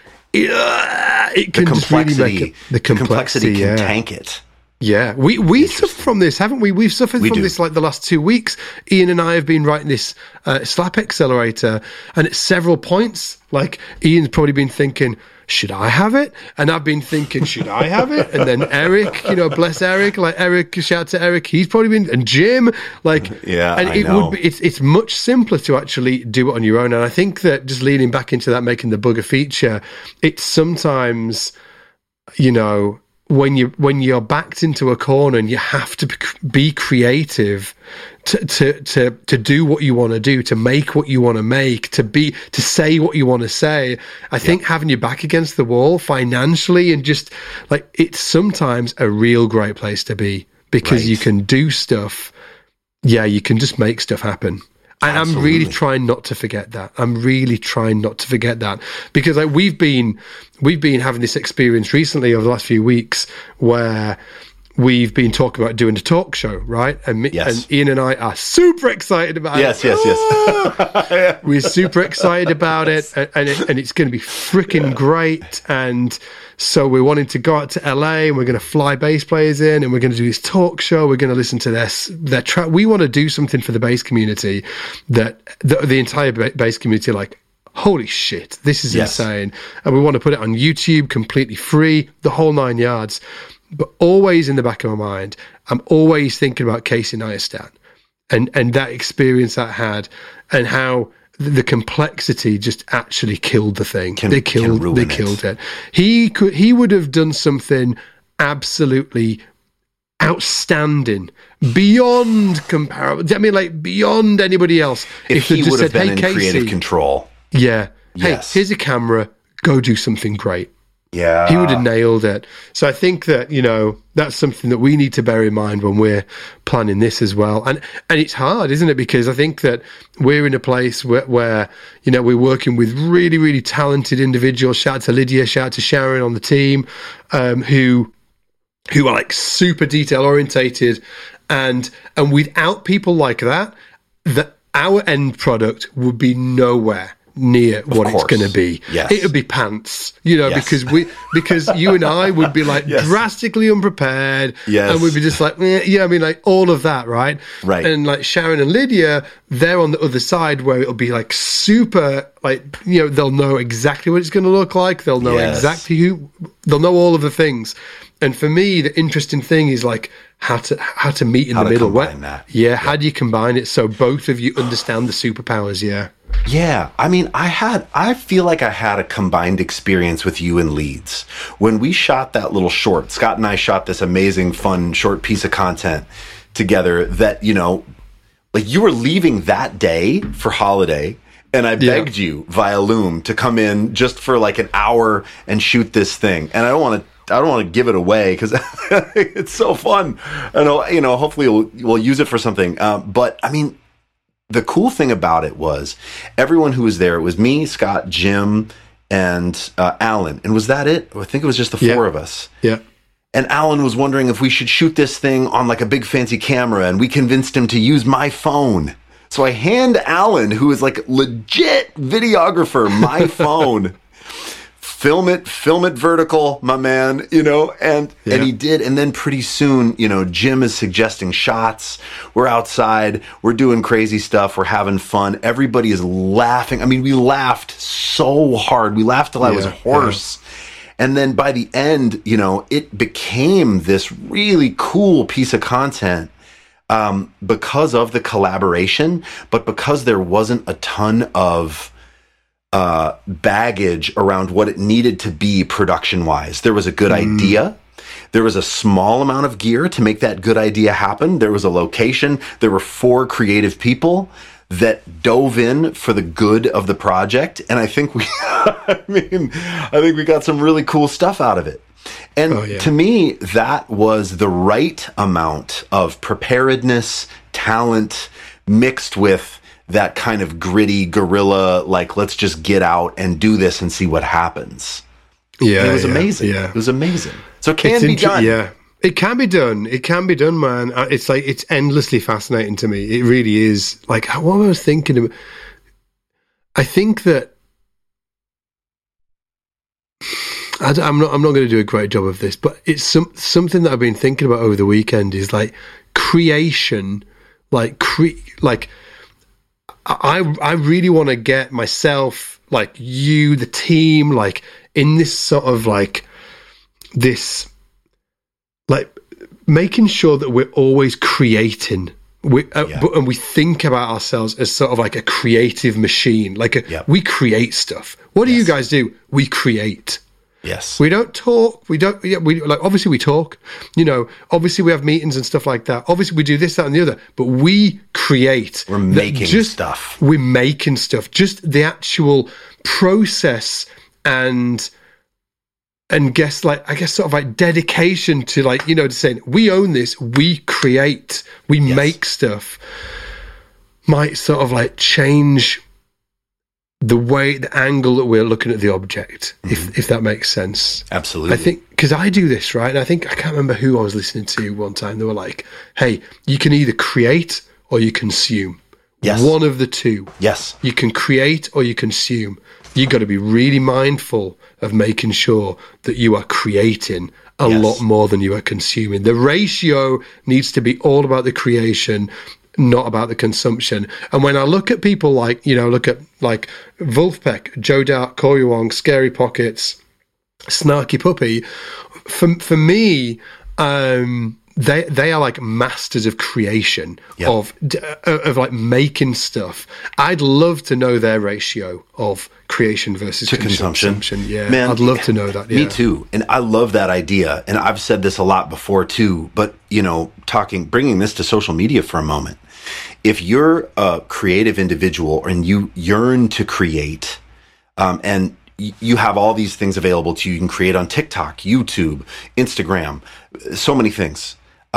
it can just really make the complexity can tank it. Yeah, we suffer from this, haven't we? We've suffered from this like the last 2 weeks. Ian and I have been writing this Slap Accelerator, and at several points, like Ian's probably been thinking, should I have it? And I've been thinking, should I have it? And then Eric, bless Eric, like Eric, shout out to Eric, he's probably been, and Jim, like, and it would be, it's much simpler to actually do it on your own. And I think that just leaning back into that, making the bug a feature, it's sometimes, when you're backed into a corner and you have to be creative to do what you want to do, to make what you want to make, to say what you want to say. I think having your back against the wall financially and just like, it's sometimes a real great place to be, because you can do stuff. Yeah, you can just make stuff happen. And absolutely. I'm really trying not to forget that. Because like we've been having this experience recently over the last few weeks where we've been talking about doing a talk show, right? And Ian and I are super excited about it. Yes. We're super excited about it, and it's going to be freaking great. And so we're wanting to go out to LA, and we're going to fly bass players in, and we're going to do this talk show. We're going to listen to their track. We want to do something for the bass community that the entire bass community like, holy shit, this is insane. And we want to put it on YouTube completely free, the whole 9 yards. But always in the back of my mind, I'm always thinking about Casey Neistat and that experience I had, and how the complexity just actually killed the thing. They killed it. He would have done something absolutely outstanding, beyond comparable. I mean, like beyond anybody else. If he would have been in creative control. Yeah. Hey, here's a camera. Go do something great. Yeah. He would have nailed it. So I think that, that's something that we need to bear in mind when we're planning this as well. And it's hard, isn't it? Because I think that we're in a place where we're working with really, really talented individuals. Shout out to Lydia, shout out to Sharon on the team, who are like super detail orientated. And without people like that, our end product would be nowhere near what it's course. going to be. Yes. It would be pants, you know, Yes. because you and I would be like Yes. drastically unprepared, Yes. and we'd be just like, yeah, I mean, like all of that, right? Right. And like Sharon and Lydia, they're on the other side where it'll be like super, like, you know, they'll know exactly what it's going to look like. They'll know Yes. exactly they'll know all of the things. And for me, the interesting thing is like how to meet in How the to middle. combine that. Yeah, how do you combine it so both of you understand the superpowers? Yeah. Yeah, I mean, I feel like I had a combined experience with you in Leeds. When we shot that little short, Scott and I shot this amazing, fun, short piece of content together that, you know, like you were leaving that day for holiday, and I begged you via Loom to come in just for like an hour and shoot this thing. And I don't want to give it away because it's so fun. And, you know, hopefully we'll use it for something. But I mean, the cool thing about it was everyone who was there, it was me, Scott, Jim, and Alan. And was that it? I think it was just the four of us. Yeah. And Alan was wondering if we should shoot this thing on like a big fancy camera, and we convinced him to use my phone. So I hand Alan, who is like legit videographer, my phone. Film it vertical, my man, you know, and he did. And then pretty soon, you know, Jim is suggesting shots. We're outside, we're doing crazy stuff, we're having fun. Everybody is laughing. I mean, we laughed so hard. We laughed till I was hoarse. And then by the end, you know, it became this really cool piece of content because of the collaboration, but because there wasn't a ton of baggage around what it needed to be production wise. There was a good idea. There was a small amount of gear to make that good idea happen. There was a location. There were 4 creative people that dove in for the good of the project. And I think I think we got some really cool stuff out of it. And to me, that was the right amount of preparedness, talent, mixed with that kind of gritty guerrilla, like, let's just get out and do this and see what happens. Yeah, and it was amazing. Yeah. It was amazing. So it can be done. Yeah, it can be done. It can be done, man. It's like, it's endlessly fascinating to me. It really is. Like, what I was thinking of, I think that I'm not going to do a great job of this, but it's something that I've been thinking about over the weekend is like creation, I really want to get myself, like you, the team, like in this sort of like this, like making sure that we're always creating. And we think about ourselves as sort of like a creative machine. Like we create stuff. What do you guys do? We create. Yes. We don't talk. We like, obviously we talk, you know, obviously we have meetings and stuff like that. Obviously we do this, that, and the other, but we create. We're making stuff. We're making stuff. Just the actual process and guess, like, I guess sort of like dedication to, like, you know, to saying we own this, we create, we make stuff might sort of like change the angle that we're looking at the object, if that makes sense. Absolutely. I think, because I do this, right? And I can't remember who I was listening to one time. They were like, hey, you can either create or you consume. Yes. One of the two. Yes. You can create or you consume. You got to be really mindful of making sure that you are creating a lot more than you are consuming. The ratio needs to be all about the creation, not about the consumption. And when I look at people like, you know, look at like Wolfpack, Joe Dart, Corey Wong, Scary Pockets, Snarky Puppy, for me, they are like masters of creation, of like making stuff. I'd love to know their ratio of creation versus consumption. Yeah, man, I'd love to know that. Yeah. Me too. And I love that idea. And I've said this a lot before too, but you know, bringing this to social media for a moment. If you're a creative individual and you yearn to create, and you have all these things available to you, you can create on TikTok, YouTube, Instagram, so many things.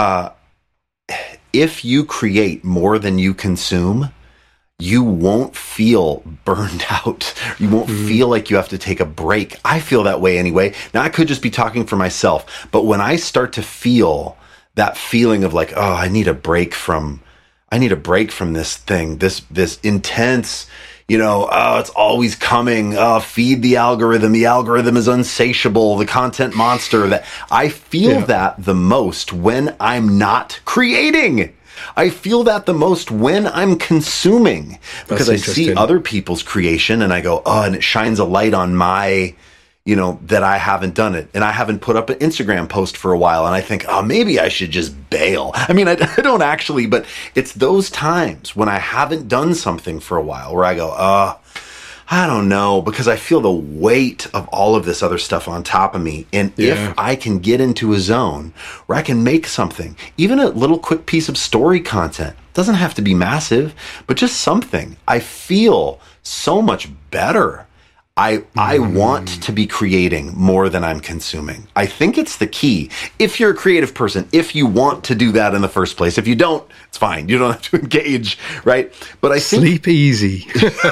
If you create more than you consume, you won't feel burned out. You won't feel like you have to take a break. I feel that way anyway. Now, I could just be talking for myself, but when I start to feel that feeling of like, oh, I need a break from this thing, this intense, Oh, it's always coming. Oh, feed the algorithm. The algorithm is unsatiable. The content monster. That I feel that the most when I'm not creating. I feel that the most when I'm consuming, because I see other people's creation and I go, oh, and it shines a light on my, that I haven't done it. And I haven't put up an Instagram post for a while. And I think, oh, maybe I should just bail. I mean, I don't actually, but it's those times when I haven't done something for a while where I go, I don't know, because I feel the weight of all of this other stuff on top of me. And if I can get into a zone where I can make something, even a little quick piece of story content, doesn't have to be massive, but just something, I feel so much better. I want to be creating more than I'm consuming. I think it's the key. If you're a creative person, if you want to do that in the first place, if you don't, it's fine. You don't have to engage, right? But I think sleep easy.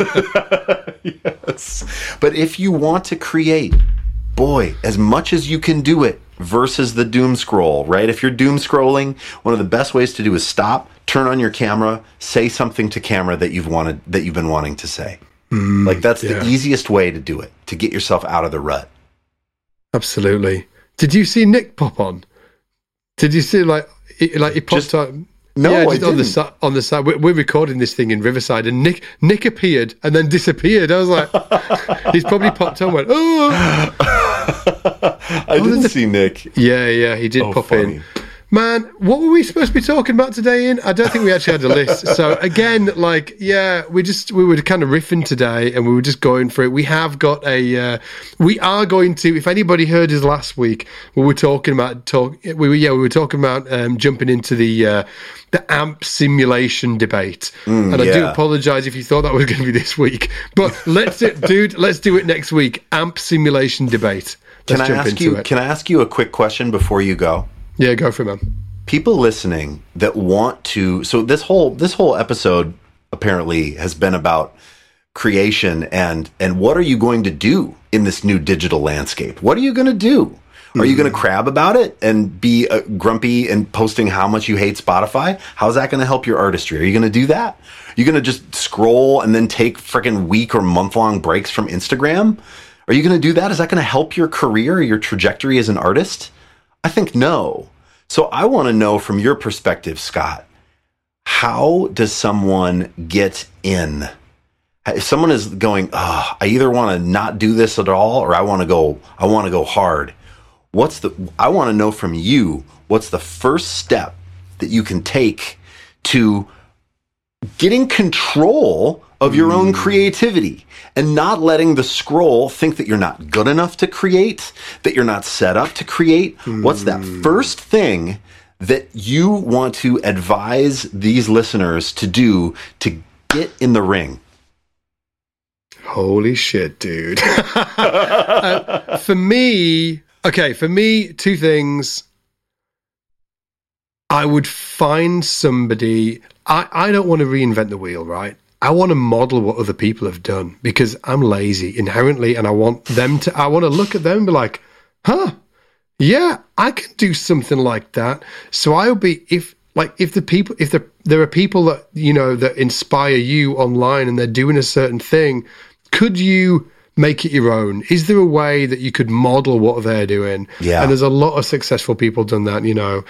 Yes. But if you want to create, boy, as much as you can do it versus the doom scroll, right? If you're doom scrolling, one of the best ways to do is stop, turn on your camera, say something to camera that you've been wanting to say. That's the easiest way to do it, to get yourself out of the rut. Absolutely. Did you see Nick pop on? Did you see he popped on? No, yeah, I didn't. On the side. We're recording this thing in Riverside, and Nick appeared and then disappeared. I was like, he's probably popped on. Went, oh. I didn't see Nick. Yeah, he did pop in. Man, what were we supposed to be talking about today, Ian? I don't think we actually had a list. So again, we were kind of riffing today and we were just going for it. We have got we are going to, if anybody heard us last week, we were talking about jumping into the AMP simulation debate. I do apologize if you thought that was going to be this week, but let's do it next week. AMP simulation debate. Can I ask you a quick question before you go? Yeah, go for it, man. People listening that want to, so this whole episode apparently has been about creation and what are you going to do in this new digital landscape? What are you going to do? Are you going to crab about it and be grumpy and posting how much you hate Spotify? How's that going to help your artistry? Are you going to do that? Are you going to just scroll and then take freaking week or month-long breaks from Instagram? Are you going to do that? Is that going to help your career or your trajectory as an artist? I think no. So I want to know from your perspective, Scott, how does someone get in? If someone is going, I either want to not do this at all or I want to go hard. I want to know from you, what's the first step that you can take to getting control of your own creativity and not letting the scroll think that you're not good enough to create, that you're not set up to create? What's that first thing that you want to advise these listeners to do to get in the ring? Holy shit, dude. For me, two things. I would find somebody. I don't want to reinvent the wheel, right? I want to model what other people have done because I'm lazy inherently, and I want to look at them and be like, yeah, I can do something like that. So I'll be, if there are people that, that inspire you online and they're doing a certain thing, could you make it your own? Is there a way that you could model what they're doing? Yeah. And there's a lot of successful people done that,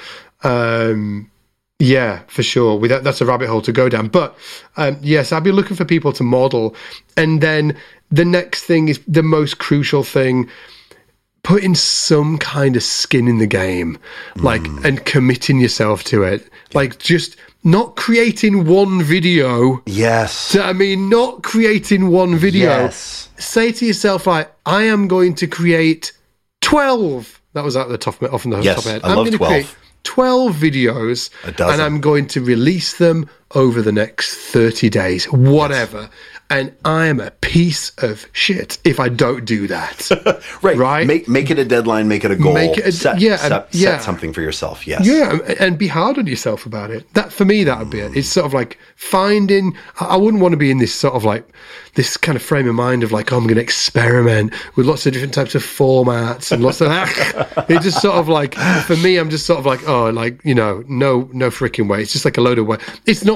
yeah, for sure. That's a rabbit hole to go down. But yes, I'd be looking for people to model. And then the next thing is the most crucial thing, putting some kind of skin in the game, and committing yourself to it. Like just not creating one video. Yes. Not creating one video. Yes. Say to yourself, I am going to create 12. That was off the top of my head. I love 12. 12 videos, and I'm going to release them over the next 30 days, whatever. Yes. And I am a piece of shit if I don't do that. Right? Make it a deadline, make it a goal. Set something for yourself, yes. Yeah, and be hard on yourself about it. That, for me, that would be it. It's sort of like finding, I wouldn't want to be in this sort of like, this kind of frame of mind of like, I'm going to experiment with lots of different types of formats and lots of that. It's just sort of like, for me, I'm just sort of like, no freaking way. It's just like a load of work. It's not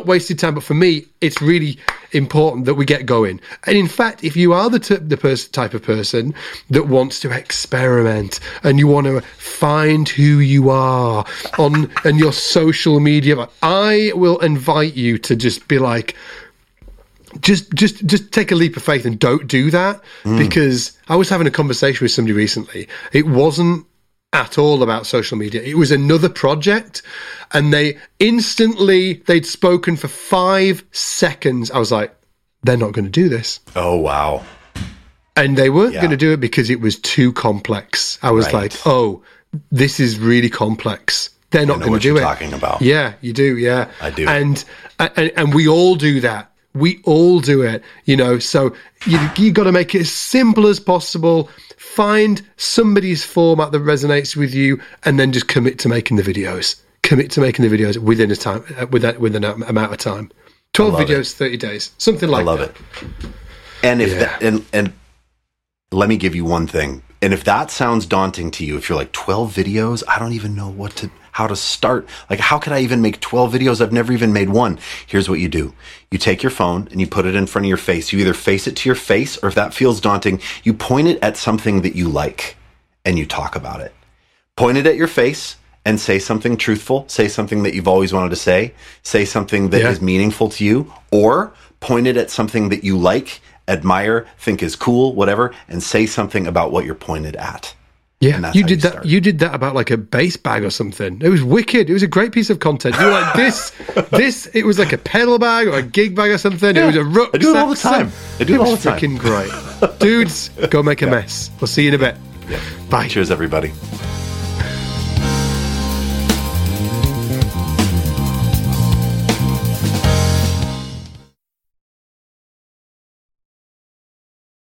not wasted time, but for me, it's really important that we get going. And in fact, if you are the type of person that wants to experiment and you want to find who you are on your social media, I will invite you to just be like, just take a leap of faith and don't do that. Because I was having a conversation with somebody recently. It wasn't at all about social media. It was another project, and they'd spoken for 5 seconds. I was like, they're not going to do this. Oh, wow. And they weren't going to do it because it was too complex. I was like, oh, this is really complex. They're not going to do it. Talking about. Yeah, you do. Yeah, I do. And we all do that. We all do it, so you got to make it as simple as possible. Find somebody's format that resonates with you, and then just commit to making the videos. Commit to making the videos within an amount of time. 12 videos, 30 days, something like that. I love it. And and let me give you one thing. And if that sounds daunting to you, if you're like 12 videos, I don't even know how to start. Like, how could I even make 12 videos? I've never even made one. Here's what you do. You take your phone and you put it in front of your face. You either face it to your face, or if that feels daunting, you point it at something that you like and you talk about it. Point it at your face and say something truthful. Say something that you've always wanted to say. Say something that is meaningful to you, or point it at something that you like, admire, think is cool, whatever, and say something about what you're pointed at. Yeah, you did that. You did that about like a bass bag or something. It was wicked. It was a great piece of content. You were like this. It was like a pedal bag or a gig bag or something. Yeah, it was a rucksack. I do it all the time. It was freaking great. Dudes, go make a mess. We'll see you in a bit. Yeah. Bye. Cheers, everybody.